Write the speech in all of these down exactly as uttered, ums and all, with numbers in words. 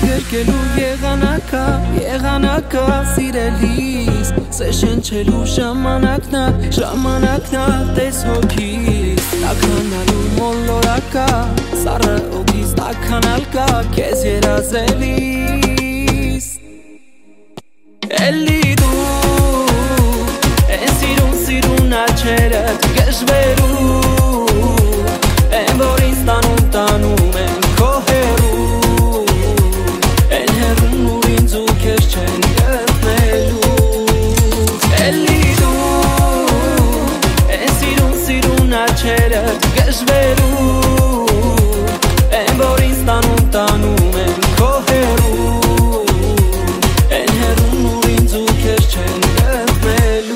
գրկելու եղանակա, եղանակա սիրելիս Սե շնչելու ժամանակն է, ժամանակն է տես հոգիս Տաքանալու մոլորակա, սառը օգիս տաքանալ կա Կեզ երազելիս Էլի դու, են սիրուն սիրուն աչերը գժվերու Են որ ինձ տանում տանում են քո հեռու Են հեռուն ու ինձ ու քեզ չեն գտնելու Էլի դու, են սիրուն սիրուն աչերը գժվերու Են որ ինձ տանում տանում են քո հեռու Են հեռուն ու ինձ ու քեզ չեն գտնելու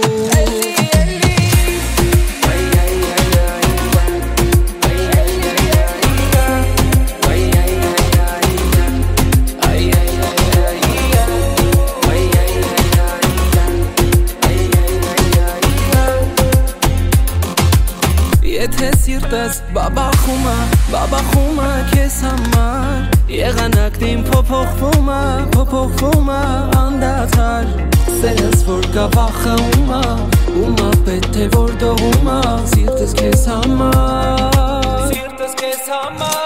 Եթե սիրտս բաբախում է, բաբախում է քեզ համար Եղանակն իմ փոփոխվում է, փոփոխվում է անդադար Սերս որ կա վախում է, ումա պետք է որ դողում է Սիրտս քեզ համար, սիրտս քեզ համար